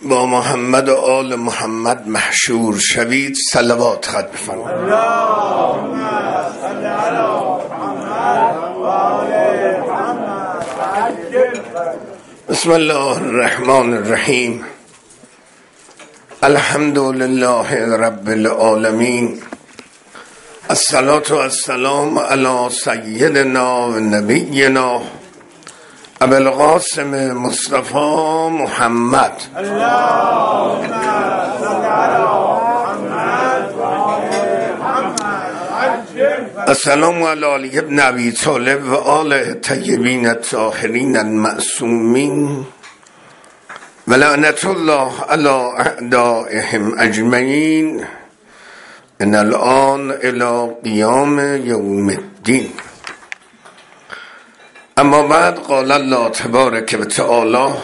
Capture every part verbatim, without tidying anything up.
با محمد و آل محمد محشور شوید. صلوات خط بفرمایید. اللهم صل علی محمد و آل محمد. بسم الله الرحمن الرحیم. الحمد لله رب العالمین. الصلاة والسلام علی سیدنا و نبینا ابو القاسم مصطفی محمد. اللهم صل علی محمد و آل محمد. السلام علی علی ابن ابی طالب و آل طیبین الطاهرین المعصومین و لعنت الله علی اعدائهم اجمعین من الان الی قیام یوم الدین. اما بعد، قال الله تبارک و تعالی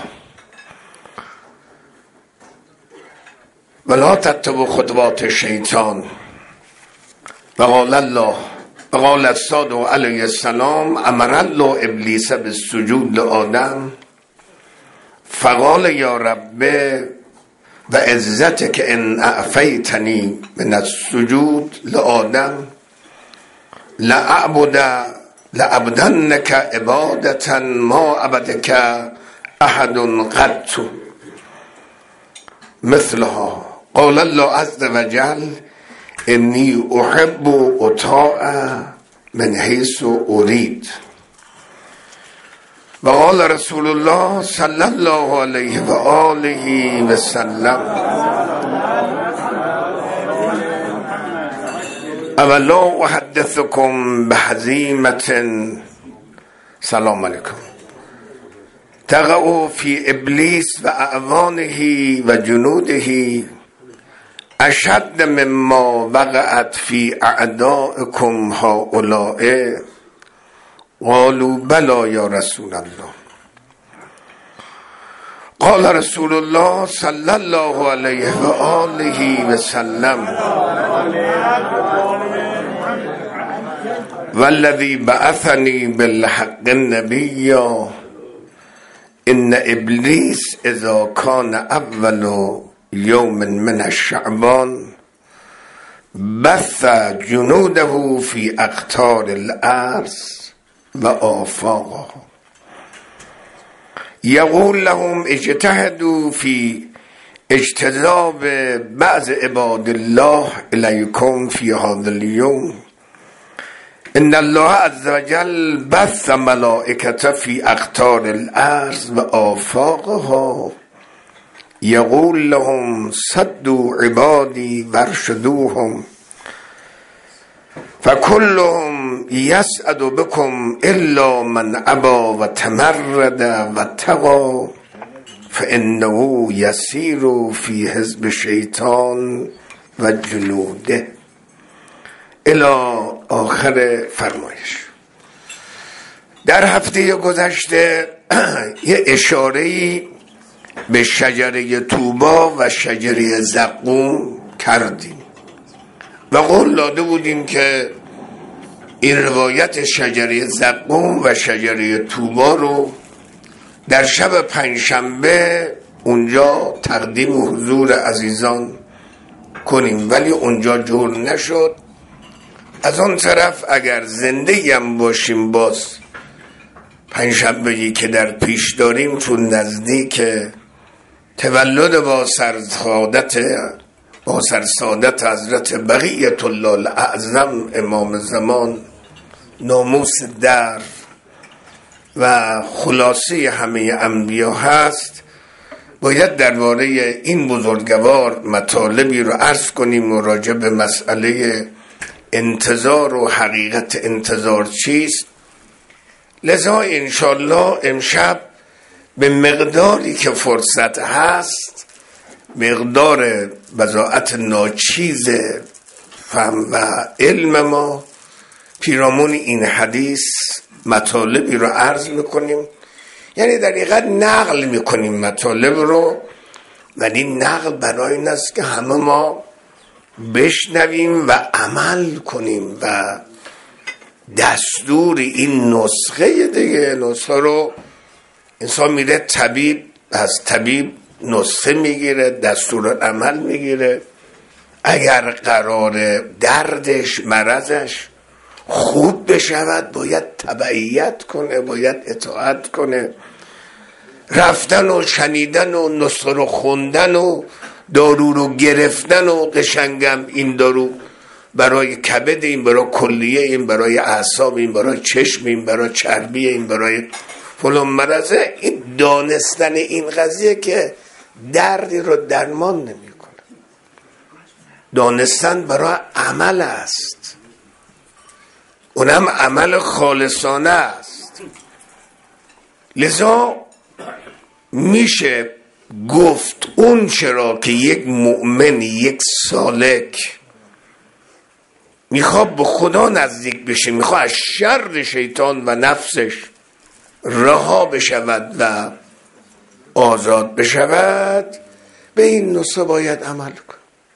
ولا تتبعوا خطوات الشیطان و قال الله و قال الصادق علیه السلام امر الله ابلیس بالسجود لآدم فقال یا رب و عزتک ان اعفیتنی من السجود لآدم لأعبد لأبدنك عبادة ما عبدك أحد قط مثلها. قال الله عز وجل إني أحب أطاع من حيث أريد. وقال رسول الله صلى الله عليه وآله وسلم اولا احدثكم بهزیمة سلام علیکم تقع فی ابلیس و اعوانه و جنوده اشد مما وقعت فی اعدائكم هؤلاء. قالوا بلا یا رسول الله. قال رسول الله صلی الله علیه و آله و سلم والذی بعثنی بالحق النبی ان ابلیس اذا کان اول یوم من الشعبان بث جنوده فی اقطار الارض و آفاقها یقول لهم اجتهدوا فی اجتذاب بعض عباد الله الیکم فی هذا اليوم ان الله عز وجل بث ملائکته فی اقطار الارض و آفاقها یقول لهم صدوا عبادی وارشدوهم فكلهم يسعد بكم الا من ابى وتمرد واتقى فانه يسير في حزب الشيطان و جنوده الی آخر فرمایش. در هفته گذشته یه اشاره‌ای به شجره طوبا و شجره زقوم کردیم و قول داده بودیم که این روایت شجره زقوم و شجره طوبا رو در شب پنجشنبه اونجا تقدیم حضور عزیزان کنیم، ولی اونجا جور نشد. از آن طرف اگر زنده هم باشیم باز پنجشنبه‌ای که در پیش داریم چون نزدیک تولد با سرسادت با سرسادت حضرت بقیت الله الاعظم امام زمان، ناموس در و خلاصه همه انبیا هست، باید درباره این بزرگوار مطالبی رو عرض کنیم و راجع به مسئله انتظار و حقیقت انتظار چیست. لذا انشالله امشب به مقداری که فرصت هست، مقدار بضاعت ناچیز فهم و علم ما پیرامون این حدیث مطالبی رو عرض میکنیم، یعنی در حقیقت نقل میکنیم مطالب رو، ولی نقل برای این است که همه ما بشنویم و عمل کنیم و دستور این نسخه دیگه نسخه رو انسان میره طبیب، از طبیب نسخه میگیره، دستور عمل میگیره. اگر قرار دردش مرضش خوب بشود باید تبعیت کنه، باید اطاعت کنه. رفتن و شنیدن و نسخه رو خوندن و دارو رو گرفتن و قشنگم این دارو برای کبد، این برای کلیه، این برای اعصاب، این برای چشم، این برای چربی، این برای فلان مرضه، این دانستن این قضیه که دردی رو درمان نمی کنه. دانستن برای عمل است، اونم عمل خالصانه است. لذا میشه گفت اون چرا که یک مؤمن، یک سالک میخواد به خدا نزدیک بشه، میخواد از شر شیطان و نفسش رها بشود و آزاد بشود، به این نسخه باید عمل کن.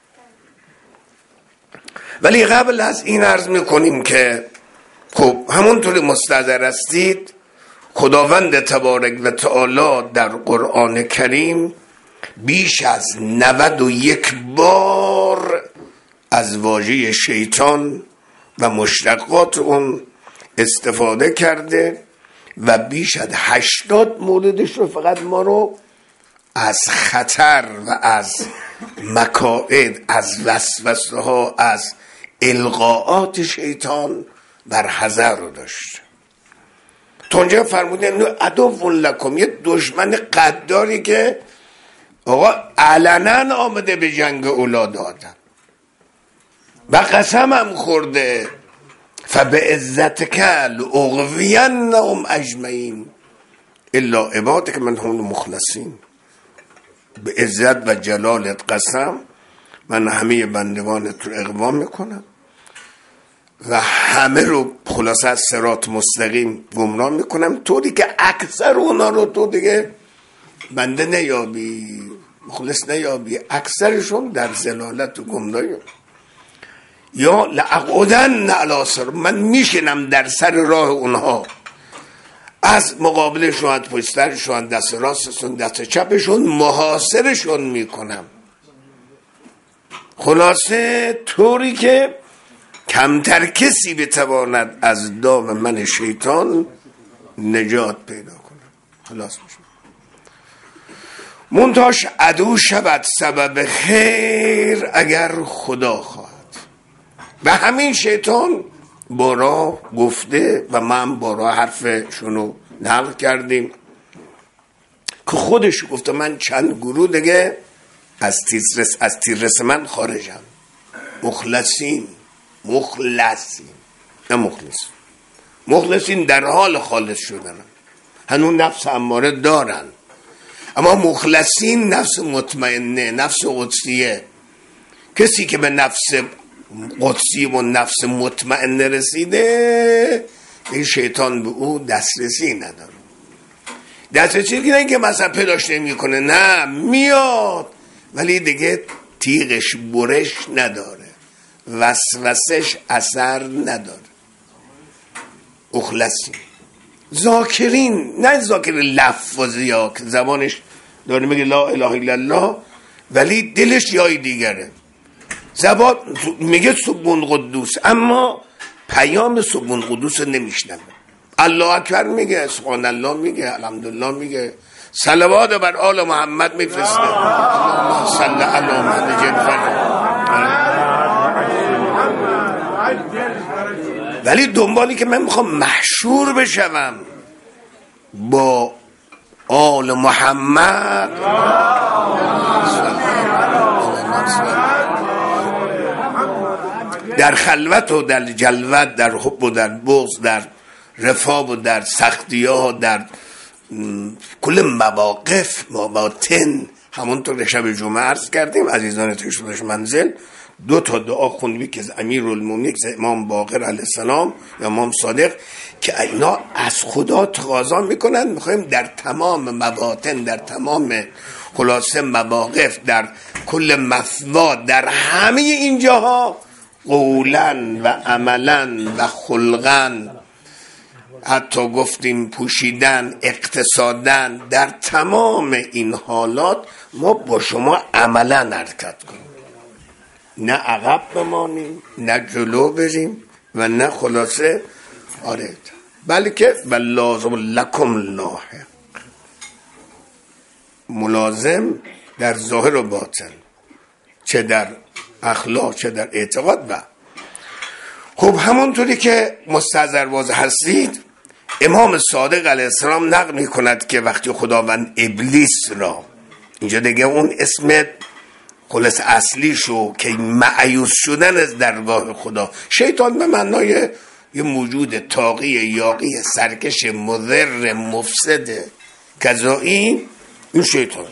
ولی قبل از این عرض میکنیم که خب همونطور مستحضر هستید خداوند تبارک و تعالی در قرآن کریم بیش از نود و یک بار از واژه شیطان و مشتقات اون استفاده کرده و بیش از هشتاد موردش رو فقط ما رو از خطر و از مکائد، از وسوسه ها، از القاءات شیطان بر حذر رو داشت. تا اونجا فرمودن عدو لکم، یه دشمن قداری که آقا علنا آمده به جنگ اولاد آدم و قسم هم خورده فبعزتک لأغوینهم اجمعین الا عبادک منهم المخلصین. به عزت و جلالت قسم من همه بندگانت رو اغوا میکنم و همه رو خلاصه از صراط مستقیم گمراه میکنم، طوری که اکثر اونا رو تو دیگه بنده نیابی، مخلص نیابی، اکثرشون در ضلالت و گمراهی. یا لأقعدن علی صراط، من میشینم در سر راه اونها، از مقابلشون، پشت سرشون، دست راستشون، دست چپشون محاصرشون میکنم. خلاصه طوری که کمتر کسی بتواند از دام من شیطان نجات پیدا کنه. خلاص میشه. منتاش عدو شود سبب خیر اگر خدا خواهد. و همین شیطان بارا گفته و من بارا حرفشونو نقل کردیم که خودش گفته من چند گروه دیگه از تیررس از تیررس من خارجم. مخلصین، مخلصین نه مخلص، مخلصین در حال خالص شدن، هنون نفس اماره دارن، اما مخلصین نفس مطمئنه، نفس قدسیه. کسی که به نفس قدسی و نفس مطمئنه رسیده این شیطان به او دسترسی نداره. دسترسی نه که مثلا پیداش نمی کنه، نه میاد ولی دیگه تیغش برش نداره، وسوسش اثر نداره. اخلصی ذاکرین، نه ذاکر لفظی ها که زبانش داره میگه لا اله الا الله ولی دلش جای دیگره. زبان میگه سبون قدوس اما پیام سبون قدوس نمیشنوه. الله اکبر میگه، سبحان الله میگه، الحمدلله میگه، صلوات بر آل محمد میفرسته، اللهم صل علی محمد جعفر. ولی دنبالی که من میخوام محشور بشم با آل محمد، در خلوت و در جلوت، در حب و در بغض، در رفاه و در سختی‌ها، در کل مواقف مواطن، همونطور که شب جمعه عرض کردیم عزیزان تشریف منزل دو تا دعا خوندیم که از امیرالمومنین امام باقر علیه السلام یا امام صادق که اینا از خدا تقاضا میکنن میخوایم در تمام مواطن، در تمام خلاصه مواقف، در کل مثوا، در همه این جاها قولاً و عملاً و خلقاً، حتی گفتیم پوشیدن، اقتصاداً، در تمام این حالات ما با شما عملا حرکت کنیم، نه عقب بمانیم نه جلو بریم و نه خلاصه آره، بلکه و لازم لکم لاحق، ملازم در ظاهر و باطن، چه در اخلاق چه در اعتقاد. و خب همونطوری که مستحضرواز هستید، امام صادق علیه السلام نقل می کند که وقتی خداوند ابلیس را، اینجا دیگه اون اسم خلاص اصلیشو که مایوس شدن از درگاه خدا، شیطان به معنای یه موجود طاغی یاغی سرکش مضر مفسد کذایی، این شیطان.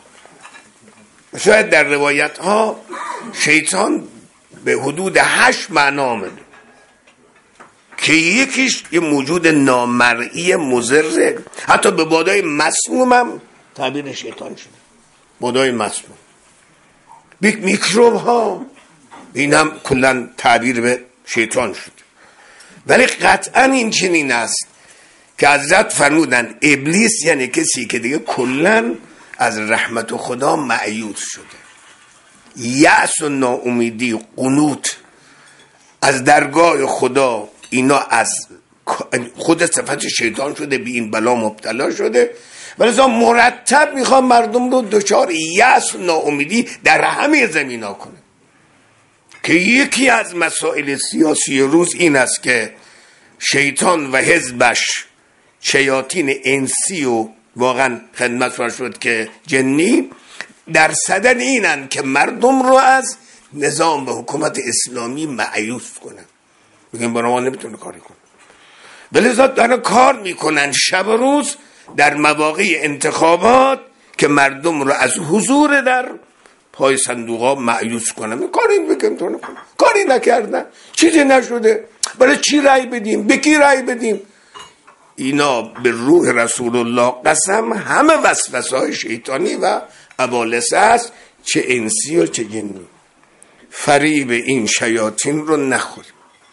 شاید در روایت ها شیطان به حدود هشت معنا آمده که یکیش یه موجود نامرئی مضر، حتی به بادای مسموم هم تعبیر شیطان شده، بادای مسموم. میکروب ها این هم کلن تعبیر به شیطان شده. ولی قطعا این چنین است که حضرت فرمودن ابلیس یعنی کسی که دیگه کلن از رحمت خدا مایوس شده، یأس و ناامیدی، قنوط از درگاه خدا، اینا از خود صفت شیطان شده، به این بلا مبتلا شده. ولی ازا مرتب میخوام مردم رو دچار یأس و ناامیدی در همه زمینا کنه، که یکی از مسائل سیاسی روز این است که شیطان و حزبش، شیاطین انسی و واقعا خدمت فرش شد که جنی، در صدد اینن که مردم رو از نظام و حکومت اسلامی مایوس کنن، بگیم برای ما نمیتونه کاری کنن. ولی ذات دارن کار میکنن شب و روز در مواقع انتخابات که مردم رو از حضور در پای صندوقا مایوس کنن. کاری بگیم تو نکنن، کاری نکردن، چیزی نشده، برای چی رأی بدیم، به کی رأی بدیم؟ اینا به روح رسول الله قسم همه وسوسه‌های شیطانی و ابالسه است، چه انسی و چه جنی. فریب این شیاطین رو نخوریم.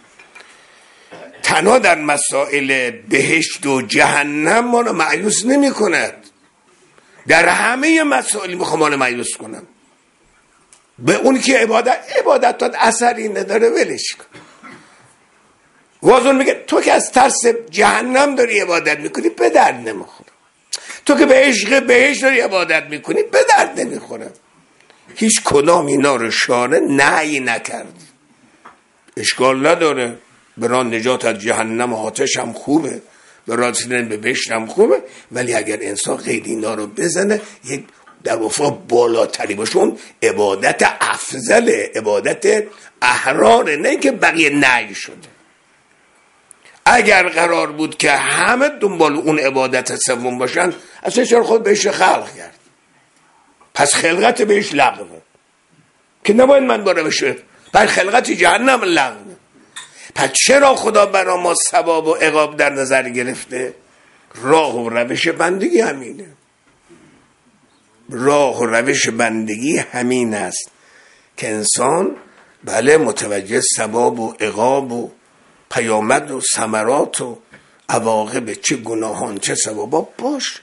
تنها در مسائل بهشت و جهنم ما رو مایوس نمی کند، در همه مسائل میخوام ما رو مایوس کنم. به اون که عبادت عبادت تا اثری نداره ولش کن. وازون میگه تو که از ترس جهنم داری عبادت میکنی به درد نمیخوره، تو که به عشق بهشت داری عبادت میکنی به درد نمیخوره. هیچ کدام اینا رو شارع نهی نکرد، اشکال نداره. برای نجات از جهنم و آتش هم خوبه، برای رسیدن به بهشت هم خوبه. ولی اگر انسان قید اینا رو بزنه، یک در وفا بالاتری باشه، اون عبادت افضل، عبادت احرار، نه که بقیه نهی شده. اگر قرار بود که همه دنبال اون عبادت سوم باشن، اصلا چرا خود بهش خلق کرد؟ پس خلقت بهش لغوه که نباید من باره بشه، پس خلقت جهنم لغوه. پس چرا خدا برای ما ثواب و عقاب در نظر گرفته؟ راه و روش بندگی همینه. راه و روش بندگی همین است که انسان بله متوجه ثواب و عقاب و پیامد و ثمرات و عواقب چه گناهان چه ثوابا باشه.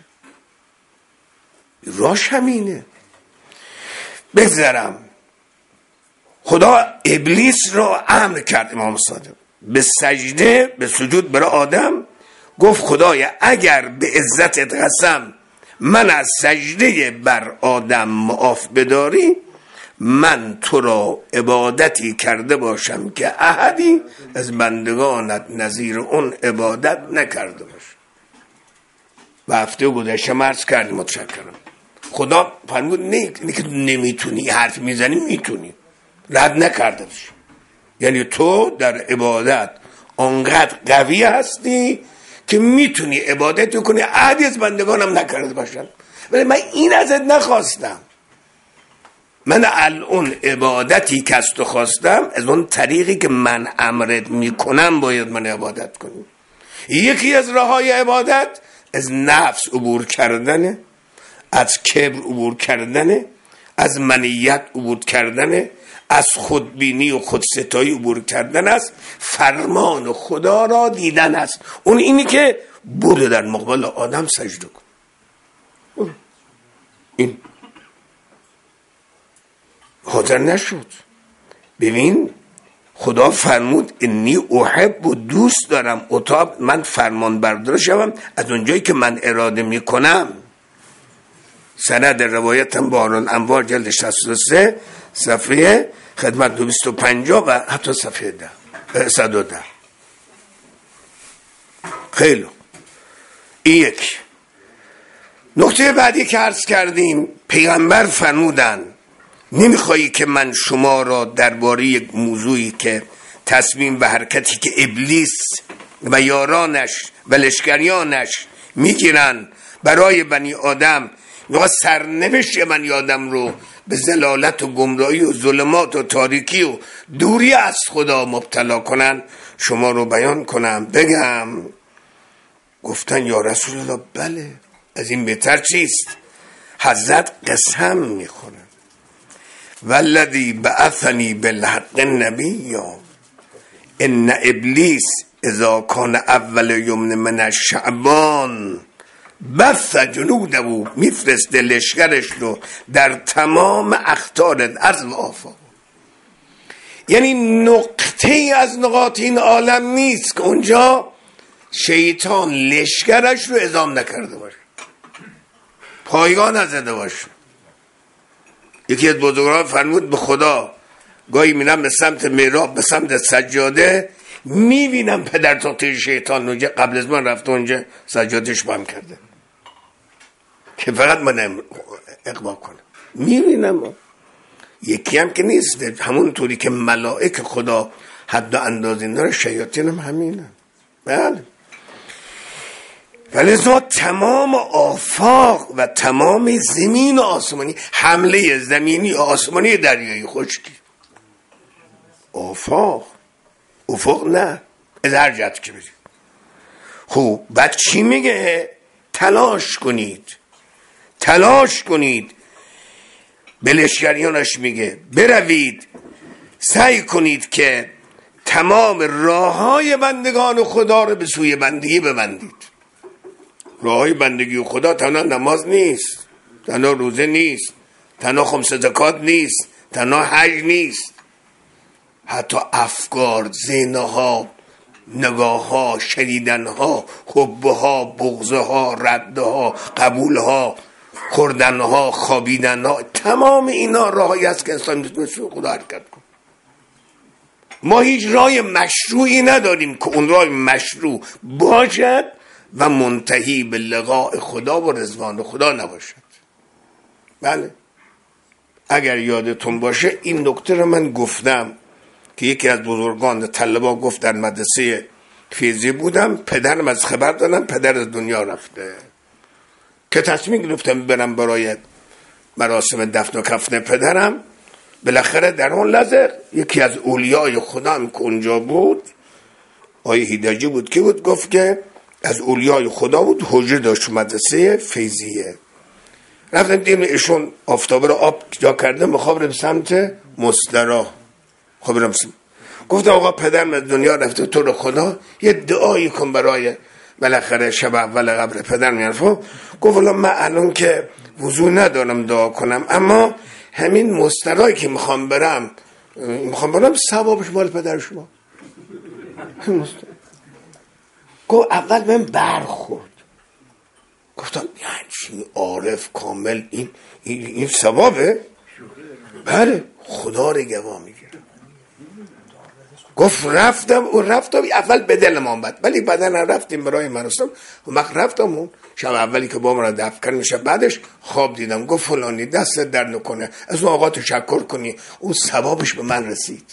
راش همینه. بگذرم خدا ابلیس را امر کرد، امام صادق به سجده به سجود برای آدم. گفت خدایا اگر به عزتت قسم من از سجده بر آدم معاف بداری، من تو را عبادتی کرده باشم که احدی از بندگانت نظیر اون عبادت نکرده باشه. و هفته گذشته مرز کردیم، متشکرم. خدا فرمود نه که نمیتونی حرف میزنی، میتونی، رد نکرده باشه. یعنی تو در عبادت آنقدر قوی هستی که میتونی عبادت کنی احدی از بندگانم نکرده باشن. ولی من این ازت نخواستم، من الان عبادتی که از تو خواستم از اون طریقی که من امرت میکنم باید من عبادت کنی. یکی از راههای عبادت از نفس عبور کردنه، از کبر عبور کردنه، از منیت عبور کردنه، از خودبینی و خودستایی عبور کردن است، فرمان خدا را دیدن است. اون اینی که برو در مقابل آدم سجده کن. این حاضر نشد. ببین خدا فرمود انی احب و دوست دارم اتاب من فرمان بردار شوم از اونجایی که من اراده میکنم. سند روایتم باران انوار جلد شصت و سه صفحه خدمت دویست و پنجاه و حتی صفحه ده صد و ده. خیلی این یک نکته بعدی که عرض کردیم، پیغمبر فرمودن نمیخوایی که من شما را درباره یک موضوعی که تصمیم به حرکتی که ابلیس و یارانش و لشکریانش میگیرن برای بنی آدم، میخواد سرنوشت بنی آدم رو به ضلالت و گمراهی و ظلمات و تاریکی و دوری از خدا مبتلا کنن، شما رو بیان کنم بگم؟ گفتن یا رسول الله بله، از این بهتر چیست؟ حضرت قسم میخورن والذی بعثنی بالحق نبی ان ابلیس اذا کان اول یمن من شعبان بث جنوده، میفرست لشکرش رو در تمام اقطار ارض و آفاق. یعنی نقطه از نقاط این عالم نیست که اونجا شیطان لشکرش رو اعزام نکرده باشه، پایگاه نزده باشه. یکی از بزرگان فرمود به خدا گاهی میرم به سمت محراب به سمت سجاده میبینم پدر تاقی شیطان اونجا قبل از من رفته اونجا سجادش بام کرده که فقط من اقبال کنم. میبینم یکی هم که نیست، همون طوری که ملائک خدا حد و اندازه داره شیاطین هم همینه. بله، ولی تمام آفاق و تمام زمین و آسمانی، حمله زمینی و آسمانی دریایی خشکی، آفاق افق نه از هر جهت که برید. خوب بعد چی میگه؟ تلاش کنید تلاش کنید به لشکریانش میگه بروید سعی کنید که تمام راه های بندگان خدا رو به سوی بندگی ببندید. راه های بندگی خدا تنها نماز نیست، تنها روزه نیست، تنها خمس زکات نیست، تنها حج نیست، حتی افکار، ذهنها، نگاهها، شنیدنها، حبها، بغضها، ردها، قبولها، خوردنها، خوابیدنها، تمام اینا راهی است که انسان میتونه سوی خدا حرکت کنه. ما هیچ راه مشروعی نداریم که اون راه مشروع باشد و منتهی به لقاء خدا و رضوان خدا نباشد. بله، اگر یادتون باشه این نکته رو من گفتم که یکی از بزرگان طلبا گفت در مدرسه فیضی بودم، پدرم از خبر دادم پدر از دنیا رفته که تصمیم گرفتم برم برای مراسم دفن و کفن پدرم. بالاخره در اون لحظه یکی از اولیای خدا هم که اونجا بود، آیه هیداجی بود که بود، گفت که از اولیای خدا بود، حجره داشت مدرسه فیضیه. رفتم دیدم ایشون آفتابه رو آب جا کرده، میخوام برم سمت مسترا. خب برم سمت گفتم آقا پدرم از دنیا رفته، تو رو خدا یه دعایی کن برای بالاخره شب اول قبر پدر میرفت. گفت والا من الان که وضو ندارم دعا کنم، اما همین مسترایی که میخوام برم میخوام برم ثوابش مال پدر شما. گفت اول من برخورد، گفتم یعنی چی عارف کامل این این, این ثوابه؟ بله خدا رو گواه میگیرم. گفت رفتم و رفتم اول به دل ما بد، ولی بعدا رفتیم برای مراسم و وقت رفتم اون شب اولی که با من را دفن کردن، شب بعدش خواب دیدم. گفت فلانی دست در نکنه، از اون آقا تشکر کنی، اون ثوابش به من رسید.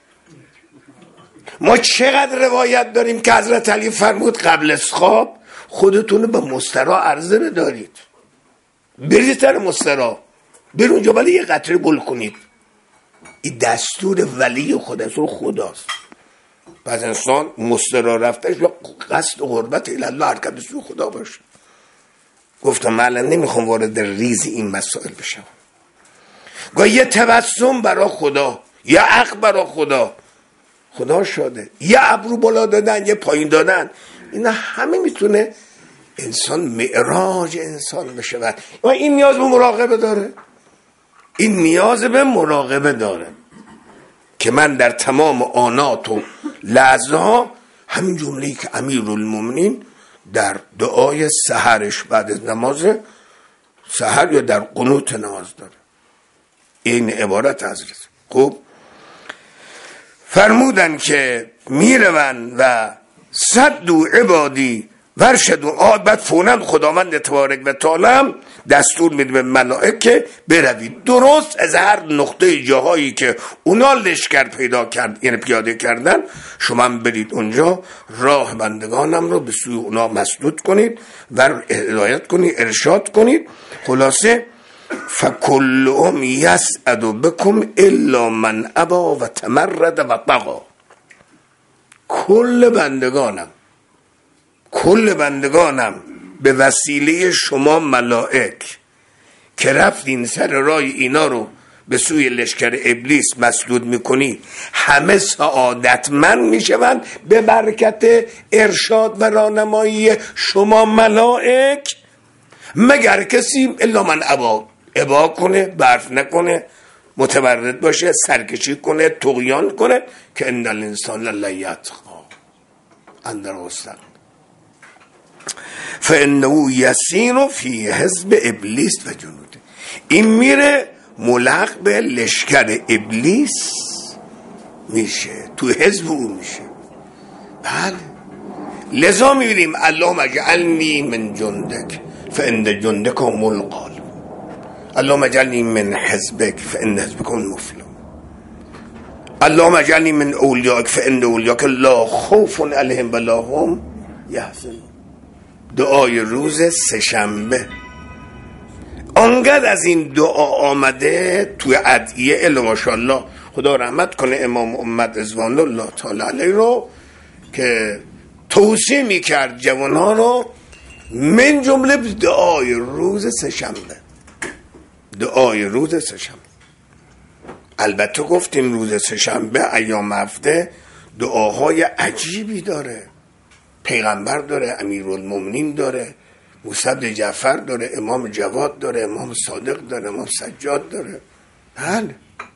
ما چقدر روایت داریم که حضرت علی فرمود قبل از خواب خودتون به مسترا عرضه بدارید، برید در مسترا، برید اونجا ولی یه قطره گل کنید. این دستور ولی خداست و خداست. بعد انسان مسترا رفتش و قصد و قربت الله حرکت به سوی خدا باشه. گفتم من الان نمیخوام وارد ریز این مسائل بشم. گاه یه تبسم برای خدا، یه عقل برای خدا، خدا شده، یه ابرو بالا دادن، یه پایین دادن، اینا همه میتونه انسان معراج انسان بشه. و این نیاز به مراقبه داره، این نیاز به مراقبه داره که من در تمام آنات و لحظه ها همین جمله‌ای که امیرالمومنین در دعای سحرش بعد از نماز سحر یا در قنوت نماز داره، این عبارت حضرت. خب فرمودن که میروند و صدو عبادی ورشد و آبد فونن خداوند تبارک و تعالی دستور میده به ملائکه بروید درست از هر نقطه جاهایی که اونا لشکر پیدا کرد یعنی پیاده کردن شما برید اونجا راه بندگانم رو به سوی اونا مسدود کنید و هدایت کنید ارشاد کنید. خلاصه فکلهم یسعد بکم الا من ابا و تمرد و طغى، کل بندگانم کل بندگانم به وسیله شما ملائک که رفتین سر راه اینا رو به سوی لشکر ابلیس مسدود میکنی همه سعادتمند میشوند به برکت ارشاد و راهنمایی شما ملائک، مگر کسی الا من ابا ابا کنه، برف نکنه، متورد باشه، سرکشی کنه، طغیان کنه که ان الانسان لیطغی اندر استاد فانه یسیر فی حزب ابلیس و جنوده. این میره ملحق به لشکر ابلیس میشه، تو حزب او میشه. بله لذا میبینیم اللهم اجعلنی من جندک فان جندک هم الغالب، اللهم اجعلنی من حزبک فان حزبک هم المفلحون، اللهم اجعلنی من اولیاک فان اولیاک لا خوف علیهم ولا هم یحزنون. دعای روز سه‌شنبه انقدر از این دعا آمده توی ادعیه الا ماشاءالله. خدا رحمت کنه امام امت رضوان الله تعالی علیه رو که توصیه میکرد جوانها رو، من جمله دعای روز سه‌شنبه. دعای روز سه‌شنبه البته گفتیم روز سه‌شنبه ایام هفته دعاهای عجیبی داره، پیغمبر داره، امیرالمومنین داره، موسی جعفر داره، امام جواد داره، امام صادق داره، امام سجاد داره. بله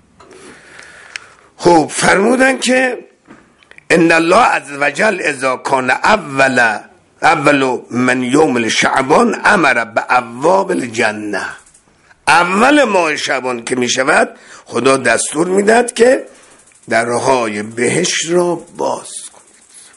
خب فرمودن که ان الله عز وجل اذا کان اول اول من یوم شعبان امر بابواب الجنه، اول ماه شعبان که می شود خدا دستور میداد که درهای بهشت را باز کنید.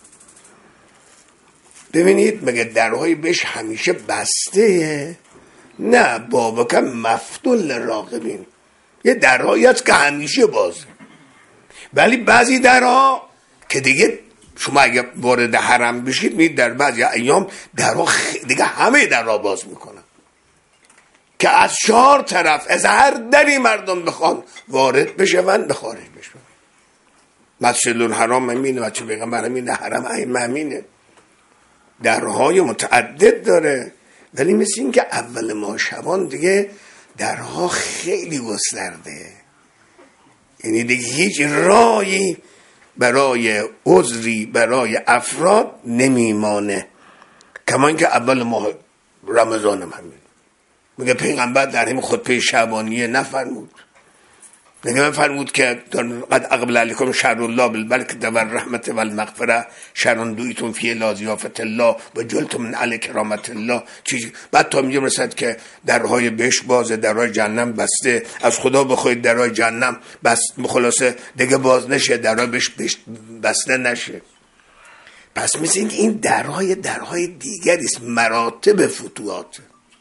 ببینید مگه درهای بهشت همیشه بسته؟ نه، بابک مفتول للراغبین، یه درهایی هست که همیشه بازه، ولی بعضی درها که دیگه شما اگه وارد حرم بشید میدید در بعضی ایام درها دیگه همه درها باز میکنن که از چهار طرف از هر دری مردم بخوان وارد بشوند به خارج بشوند. مسجد الحرام همینه، بچه پیغمبر همینه، حرم ائمه همینه، درهای متعدد داره. ولی مثل این که اول ماه شعبان دیگه درها خیلی گسترده، یعنی دیگه هیچ راهی برای عذری برای افراد نمیمانه. کما اینکه اول ماه رمضان هم همین. میگه پیغمبر در همین خطبه شعبانیه نفرمود، میگه فرمود که قد اقبل علیکم شهر الله بالبرکة والرحمة والمغفرة شهر دویتم فیه لا ضیافة الله و جلتم من علی کرامت الله. چیز بعد تا میگه رسد که درهای بهشت بازه، درهای جهنم بسته، از خدا بخواید درهای جهنم بس خلاصه دیگه باز نشه، درهای بهشت بسته نشه. پس مثل این این درهای درهای دیگری است، مراتب فتوحات،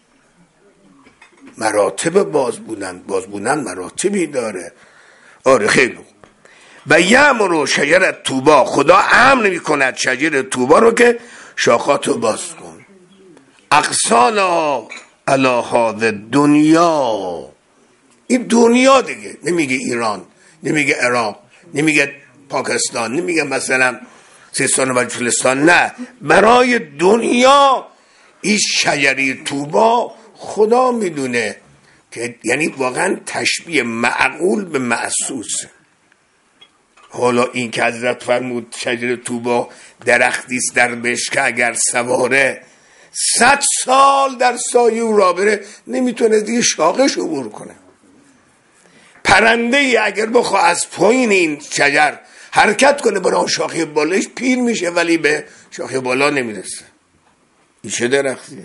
مراتب باز بودن باز بودن مراتبی داره. آره خیلی. و یامر شجر طوبا، خدا امر میکند شجر طوبا رو که شاخاتو باز کن. اقصانا علی هذا دنیا، این دنیا دیگه، نمیگه ایران، نمیگه عراق، نمیگه پاکستان، نمیگه مثلا سیستان و بلوچستان، نه، برای دنیا این شجری طوبا خدا میدونه که یعنی واقعا تشبیه معقول به محسوس. حالا این که حضرت فرمود شجر طوبا درختی است در بهشت که اگر سواره صد سال در سایه او را بره نمیتونه دیگه شاخش عبور کنه. پرنده ای اگر بخواه از پایین این شجر حرکت کنه برای شاخه بالایش پیر میشه ولی به شاخه بالا نمیرسه. این چه درختیه؟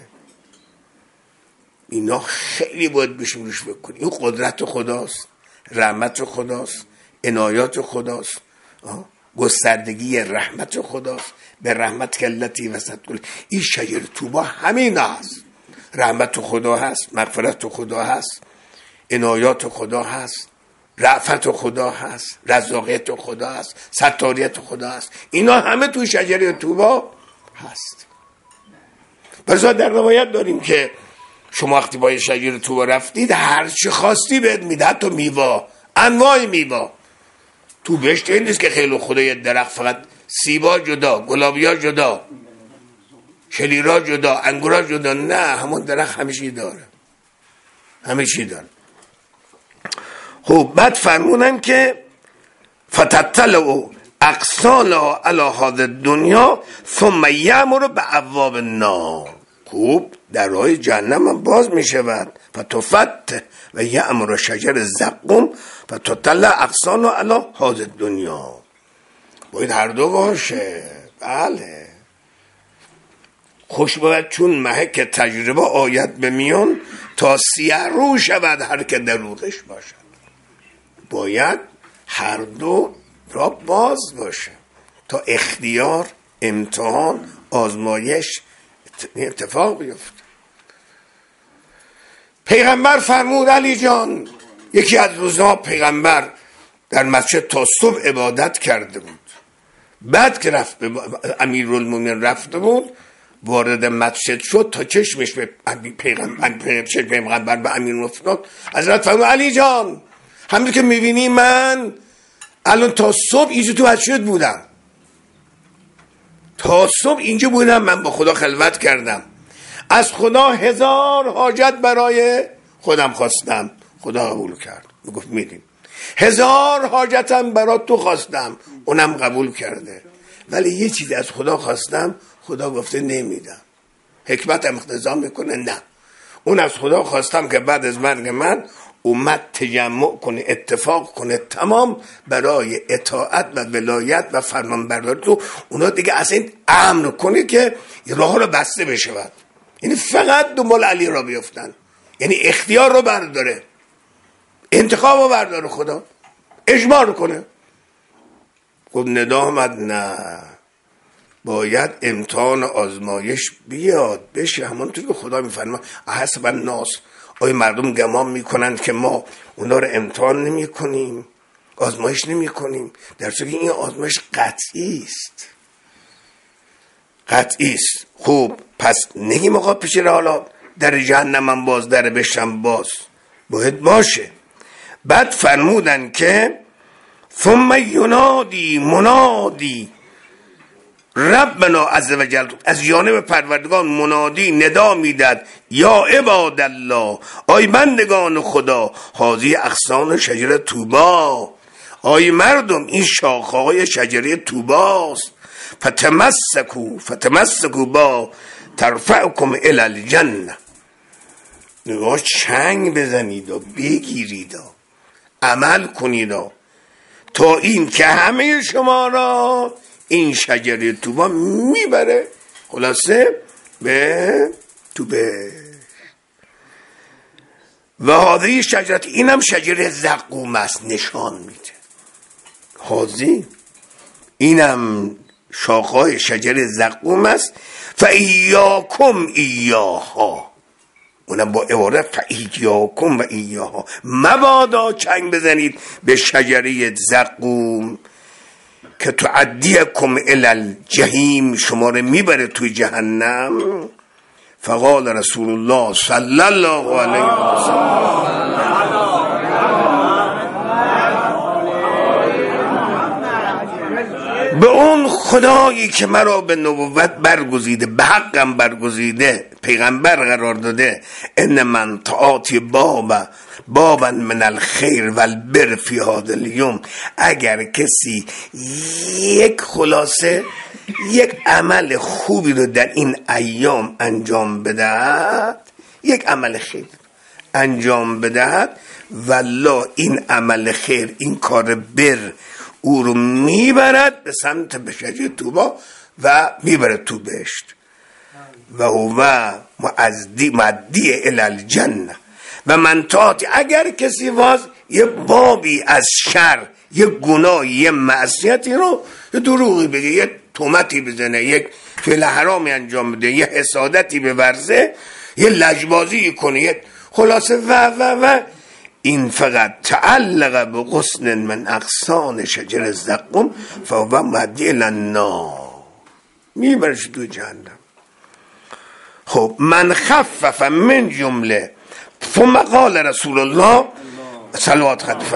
اینا خیلی باید بشیم روش بکنیم. این قدرت خداست، رحمت خداست، عنایات خداست، گستردگی رحمت خداست. به رحمت کلتی وسط کل. این شجر طوبا همین هست. رحمت خدا هست، مغفرت خدا هست، عنایات خدا هست، رأفت خدا هست، رزاقیت خدا هست، ستاریت خدا هست. اینا همه توی شجره طوبا هست. برای در روایت داریم که شما وقتی با شجره طوبا رفتید هر چی خواستی بهت میده، حتی میوه، انواع میوه. تو بهشت این نیست که خیلی خدای درخت فقط سیبا جدا، گلابیا جدا، شلیرا جدا، انگورا جدا، نه، همون درخت همیشه داره، همیشه داره. خب بعد فرمونن که فتطلع اقصالا علی هذه الدنیا ثم یأمر بابواب النار. خوب درهای جهنم هم باز میشود. فتفت و یأمر شجر زقوم فتطلع اقصالا علی هذه الدنیا. باید هر دو باشه. بله خوش بود چون محک تجربه آید به میان تا سیه رو شود هر که در روغش باشد. باید هر دو را باز باشه تا اختیار، امتحان، آزمایش اتفاق بیفته. پیغمبر فرمود علی جان، یکی از روزها پیغمبر در مسجد تا صبح عبادت کرده بود. بعد که رفت امیرالمومنین رفته بود وارد مسجد شد تا چشمش به پیغمبر پیغمبر به امیر افتاد. حضرت فرمود علی جان، همین که میبینی من الان تا صبح اینجا تو مسجد بودم، تا صبح اینجا بودم، من با خدا خلوت کردم، از خدا هزار حاجت برای خودم خواستم، خدا قبول کرد. میگفت میدیم هزار حاجتم برای تو خواستم، اونم قبول کرده، ولی یه چیزی از خدا خواستم، خدا گفته نمیدم. حکمت هم اقتضا میکنه نه، اون از خدا خواستم که بعد از مرگ من امت تجمع کنه، اتفاق کنه تمام برای اطاعت و ولایت و فرمانبرداری تو. اونا دیگه اصلا امر کنه که راه رو بسته بشود، یعنی فقط دنبال علی را بیفتن، یعنی اختیار رو برداره، انتخاب رو برداره، خدا اجبار کنه. خب ندا آمد نه، باید امتحان آزمایش بیاد بشه. همونطور که خدا میفرما احسب الناس، آیا مردم گمان میکنند که ما اونا رو امتحان نمی کنیم، آزمایش نمی کنیم؟ در صورتی این آزمایش قطعی است، قطعی است. خوب پس نگیم آقا پیش را حالا در جهنم هم باز، در بشم باز، باید باشه. بعد فرمودن که ثم ینادی منادی ربنا عز و جل، از جانب پروردگار منادی ندا میداد، یا عباد الله، آی بندگان خدا، هذه اغصان شجره طوبا، آی مردم این شاخه‌های شجره طوباست، فتمسکو فتمسکو با ترفعکم الی الجنه. نگاه چنگ بزنید و بگیرید و عمل کنید و تا این که همه شما را این شجره طوبا میبره خلاصه به توبه. و هذه شجرت، اینم شجره زقوم است، نشان میده. هذه اینم شاخه‌های شجره زقوم است. فایاکم ایاها، اونم با عبارت فایاکم و ایاها، مبادا چنگ بزنید به شجره زقوم که تعدیکم الی الجحیم، شما رو میبره توی جهنم. فقال رسول الله صلی الله علیه و سلم، به اون خدایی که مرا به نبوت برگزیده، به حقم برگزیده، پیغمبر قرار داده، ان من تعاطی بابا بابا من الخیر و البر فی هذا الیوم، اگر کسی یک خلاصه یک عمل خوبی رو در این ایام انجام بدهد، یک عمل خیر انجام بدهد والله این عمل خیر، این کار بر او رو میبرد به سمت بشجه توبا و میبرد تو بهشت. و هو معدی معدی الالجنه و منطقه. اگر کسی واز یه بابی از شر، یه گناه، یه معصیتی رو یه دروغی بگه، یه تهمتی بزنه، یک فعل حرامی انجام بده، یه حسادتی بورزه، یه لجبازی کنه، یه خلاصه و و و این فقط تعلق به غصن من اغصان شجر الزقوم فهو معدی النار، میبرش تو جهنم. خب من خفف من جمله ثم قال رسول الله صلوات خطفه.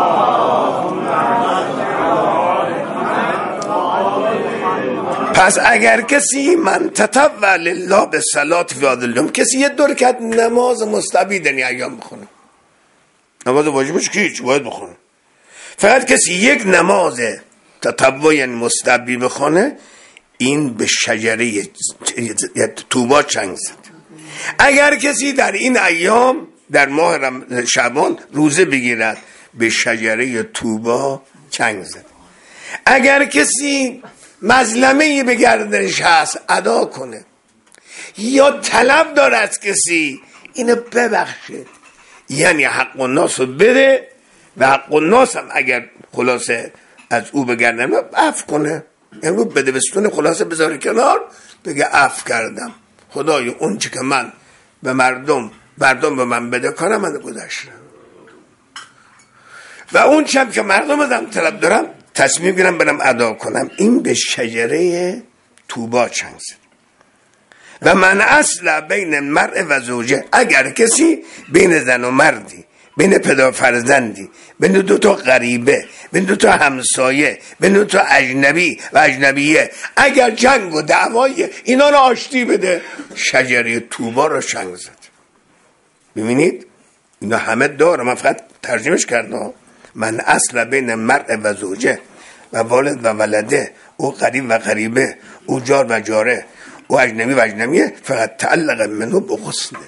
پس اگر کسی من تطوع لله به صلات فی هذا اليوم، کسی یه دو رکعت نماز مستحبی در این ایام بخونه، نماز واجبش که هیچ باید بخونه، فقط کسی یک نماز تطوع یعنی مستحبی بخونه، این به شجره توبا چنگ زد. اگر کسی در این ایام در ماه شعبان روزه بگیرد، به شجره توبا چنگ زد. اگر کسی مظلمه‌ای به گردنش هست ادا کنه، یا طلب داره از کسی، اینو ببخشه، یعنی حق الناس رو بده و حق الناس هم اگر خلاصه از او بگردن عفو کنه، یعنی بده بستونه خلاصه بذاره کنار، بگه عفو کردم خدای، اون چی که من به مردم مردم به من بده کنم من گذاشتم، و اون چم که مردم ازم طلب دارم تصمیم گیرم برم ادا کنم. این به شجره توبا چنگ زد. و من اصل بین مرء و زوجه، اگر کسی بین زن و مردی، بین پدر فرزندی، بین دو تا غریبه، بین دو تا همسایه، بین دو تا اجنبی و اجنبیه، اگر جنگ و دعوای اینا رو آشتی بده، شجره توبا رو چنگ زد. ببینید اینا همه داره، من فقط ترجمهش کردم. من اصل بین مرء و زوجه و والد و ولده، او قریب و قریبه، او جار و جاره، او اجنبی و اجنبیه، فقط تعلق منو بغصنه،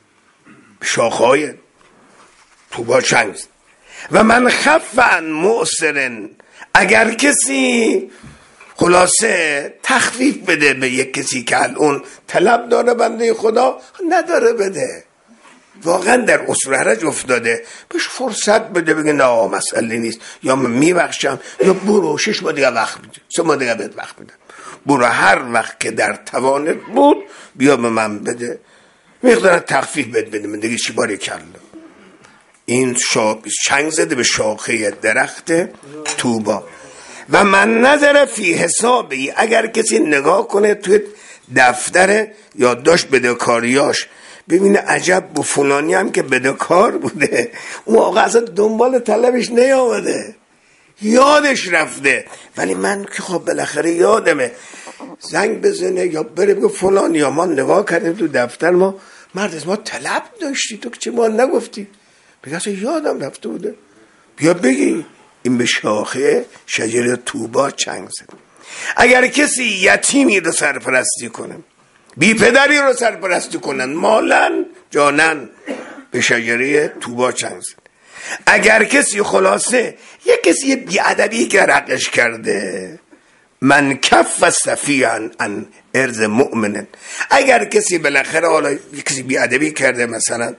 شاخهای توبا چنگ زد. و من خف عن مؤسرن، اگر کسی خلاصه تخفیف بده به یک کسی که الان طلب داره بنده خدا نداره بده، واقعا در اصول حرج افتاده، بهش فرصت بده، بگه نه مسئله نیست، یا من میبخشم، یا برو شش ماه دیگه وقت بده، سه ماه دیگه بهت وقت بده، برو هر وقت که در توانت بود بیا به من بده، مقدار تخفیف بده بده من دیگه چی باری کردم. این شاب چنگ زده به شاخه درخت توبا. و من نظر فی حسابی، اگر کسی نگاه کنه توی دفتر یادداشت بدهکاریاش، ببینه عجب با فلانی هم که بدهکار بوده، اون آقا اصلا دنبال طلبش نیامده، یادش رفته، ولی من که خب بالاخره یادمه، زنگ بزنه یا بره بگه فلانی، یا ما نگاه کردیم تو دفتر ما مرد از ما طلب داشتی، تو که چه ما نگفتی، بگه اصلا یادم رفته بوده، بیا بگی. این به شاخه شجره توبا چنگ زد. اگر کسی یتیمی رو سرپرستی کنه، بی پدری رو سرپرستی کنن، مالن جانن، به شجره توبا چنگ زد. اگر کسی خلاصه یک کسی بی ادبی که حقش کرده، من کف صفیان ان ارض مؤمن، اگر کسی بالاخره حالا یک کسی بی ادبی کرده، مثلا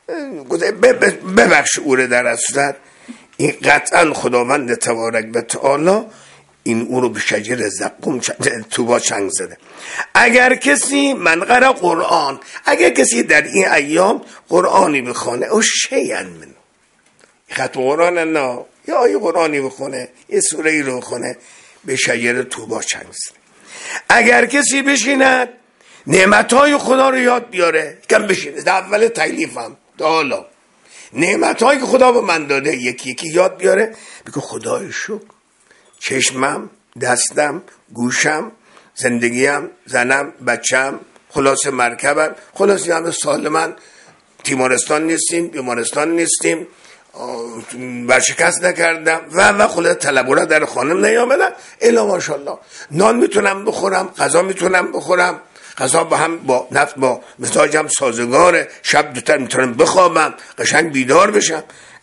ببخش اوره در اصلت، این قطعا خداوند تبارک و تعالی این او رو به شجر زقوم توبا چنگ زده. اگر کسی من قرأ قرآن، اگر کسی در این ایام قرآنی بخونه، او شیئا من ختم قرآن نه، یا آیه قرآنی بخونه، یه سوره ای رو بخونه، به شجر توبا چنگ زده. اگر کسی بشیند نعمتهای خدا رو یاد بیاره، کم بشینه در اول تکلیفم تا حالا نعمتهایی که خدا به من داده یکی یکی یاد بیاره، بگه خدای شکر، چشمم، دستم، گوشم، زندگیم، زنم، بچم، خلاصه مرکبم، خلاصه همه سالمن، تیمارستان نیستیم، بیمارستان نیستیم، ورشکست نکردم و و خلاصه طلبورا در خانم نیامدن، الا ماشاءالله نان میتونم بخورم، غذا میتونم بخورم، غذا با هم با نفت با مزاجم سازگاره، شب دوتر میتونم بخوابم، قشنگ بیدار بشم.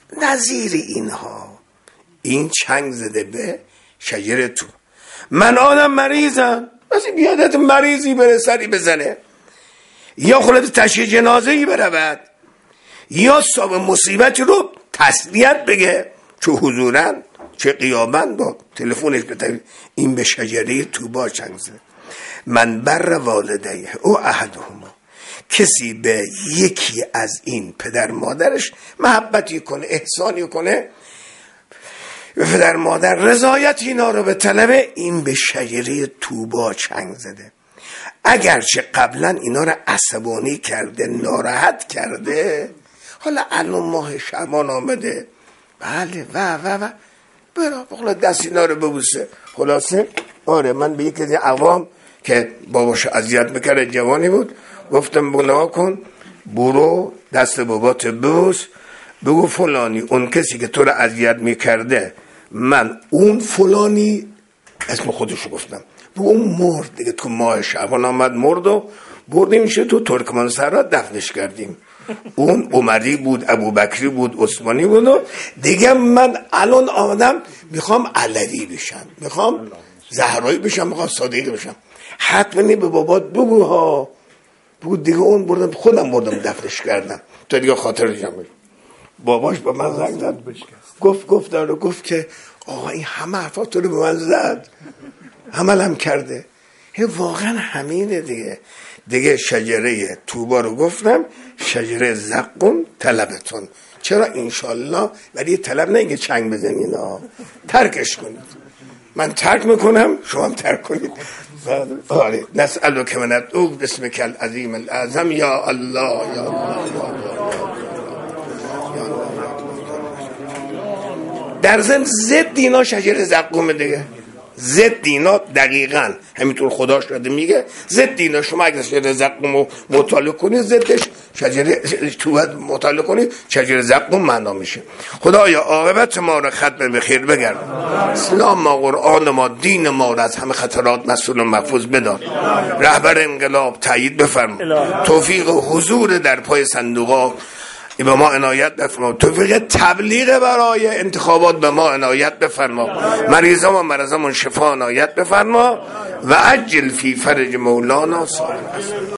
نظیر اینها این چنگ زده به شجره تو. من آدم مریضم، مثل بیادت مریضی بره سری بزنه، یا خودت تشییع جنازه‌ای برود، یا صاحب مصیبتی رو تسلیت بگه، چه حضوراً چه قیابن با تلفنش بتوید. این به شجره طوبی چنگ زده. من بر والدیه او احدهما، کسی به یکی از این پدر مادرش محبتی کنه، احسانی کنه به پدر مادر، رضایت اینا رو به طلبه، این به شجره طوبی چنگ زده. اگرچه قبلا اینا رو عصبانی کرده، ناراحت کرده، حالا الان ماه شعبان آمده، بله و و و برا بخلا دست اینا رو ببوسه. خلاصه آره من به یکی از این عوام که باباش اذیت میکرد، جوانی بود، گفتم بگو کن، برو دست بابات ببوس، بگو فلانی اون کسی که تو رو اذیت میکرده، من اون فلانی، اسم خودشو گفتم، بگو اون مرد دیگه، تو ماه شعبان آمد مرد و بردیم شه تو ترکمنستان دفنش کردیم. اون عمری بود، ابوبکری بود، عثمانی بود و دیگه من الان آمدم میخوام علوی بشم، میخوام زهرایی بشم، میخوام صادقی بشم. حتما به بابات بگو ها، بگو دیگه اون بردم خودم بردم دفنش کردم تا دیگه خاطرش نمیاد. باباش به من زنگ زد، گفت گفت داره گفت که آقا این همه حرفات رو به من زد، عملم کرده. واقعا همینه دیگه. دیگه شجره طوبی رو گفتم، شجره زقوم طلبتون. چرا انشالله؟ ولی طلب نه اینکه چنگ بزنین ها، ترکش کنید. من ترک میکنم، شما هم ترک کنید. آره نسألک من الدعو باسمک العظیم الاعظم یا الله یا الله. در ضمن ضد اینا شجره زقوم دیگه، ضد اینا دقیقاً همینطور خدا شده میگه ضد اینا. شما اگه شجره زقوم رو مطالعه کنید، ضدش شجره طوبی مطالعه کنید، شجره زقوم معنا میشه. خدایا عاقبت ما رو ختم به خیر بگردان، اسلام ما، قرآن ما، دین ما رو از همه خطرات مسئول و محفوظ بدار. رهبر انقلاب تایید بفرما، توفیق حضور در پای صندوقا به ما عنایت بفرما، توفیق تبلیغ برای انتخابات به ما عنایت بفرما، مریضان و مرضان شفا عنایت بفرما و عجل فی فرج مولانا صالح.